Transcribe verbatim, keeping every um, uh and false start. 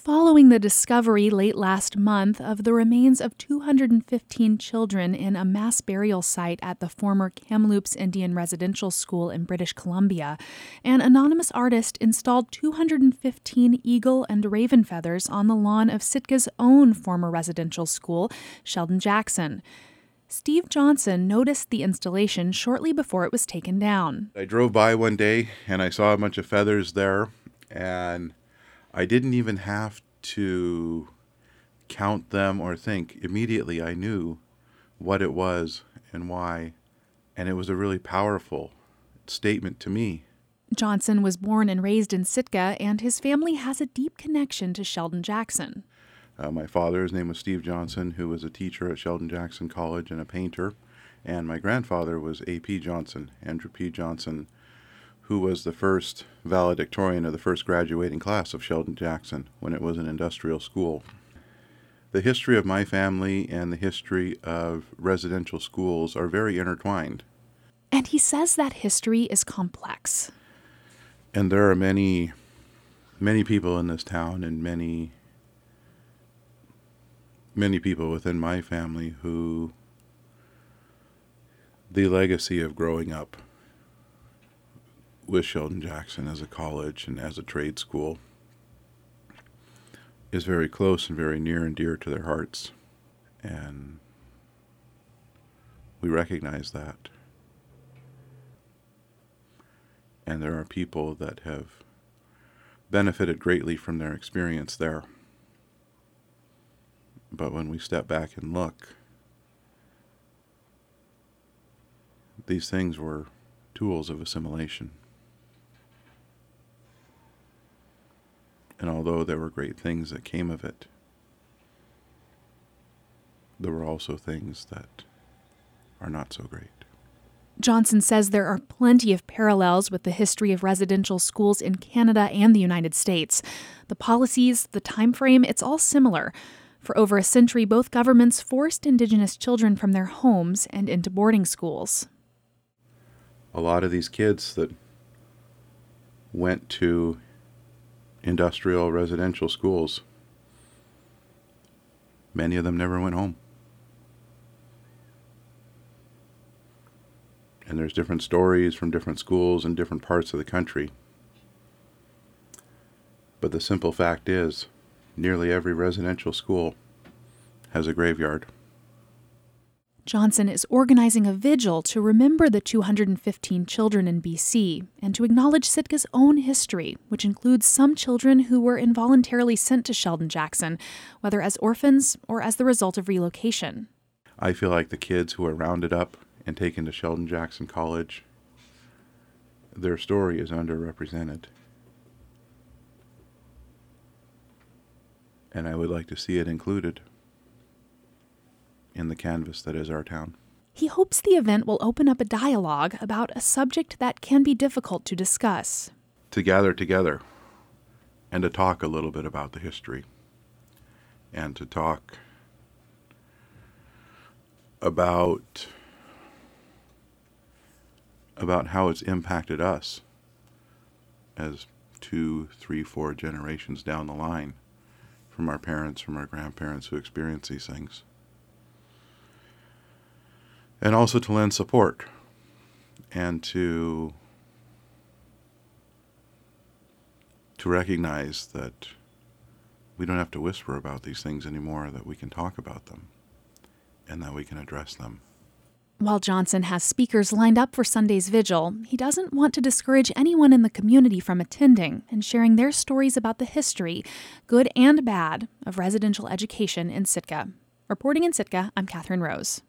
following the discovery late last month of the remains of two hundred fifteen children in a mass burial site at the former Kamloops Indian Residential School in British Columbia, an anonymous artist installed two hundred fifteen eagle and raven feathers on the lawn of Sitka's own former residential school, Sheldon Jackson. Steve Johnson noticed the installation shortly before it was taken down. I drove by one day and I saw a bunch of feathers there, and I didn't even have to count them or think. Immediately I knew what it was and why, and it was a really powerful statement to me. Johnson was born and raised in Sitka, and his family has a deep connection to Sheldon Jackson. Uh, my father, his name was Steve Johnson, who was a teacher at Sheldon Jackson College and a painter, and my grandfather was A P Johnson, Andrew P. Johnson, who was the first valedictorian of the first graduating class of Sheldon Jackson when it was an industrial school. The history of my family and the history of residential schools are very intertwined. And he says that history is complex. And there are many, many people in this town and many, many people within my family who the legacy of growing up with Sheldon Jackson as a college and as a trade school is very close and very near and dear to their hearts. And we recognize that. And there are people that have benefited greatly from their experience there. But when we step back and look, these things were tools of assimilation. And although there were great things that came of it, there were also things that are not so great. Johnson says there are plenty of parallels with the history of residential schools in Canada and the United States. The policies, the time frame, it's all similar. For over a century, both governments forced Indigenous children from their homes and into boarding schools. A lot of these kids that went to industrial residential schools, many of them never went home. And there's different stories from different schools in different parts of the country. But the simple fact is, nearly every residential school has a graveyard. Johnson is organizing a vigil to remember the two hundred fifteen children in B C and to acknowledge Sitka's own history, which includes some children who were involuntarily sent to Sheldon Jackson, whether as orphans or as the result of relocation. I feel like the kids who are rounded up and taken to Sheldon Jackson College, their story is underrepresented. And I would like to see it included in the canvas that is our town. He hopes the event will open up a dialogue about a subject that can be difficult to discuss. To gather together and to talk a little bit about the history and to talk about about how it's impacted us as two, three, four generations down the line from our parents, from our grandparents who experienced these things. And also to lend support and to to recognize that we don't have to whisper about these things anymore, that we can talk about them and that we can address them. While Johnson has speakers lined up for Sunday's vigil, he doesn't want to discourage anyone in the community from attending and sharing their stories about the history, good and bad, of residential education in Sitka. Reporting in Sitka, I'm Catherine Rose.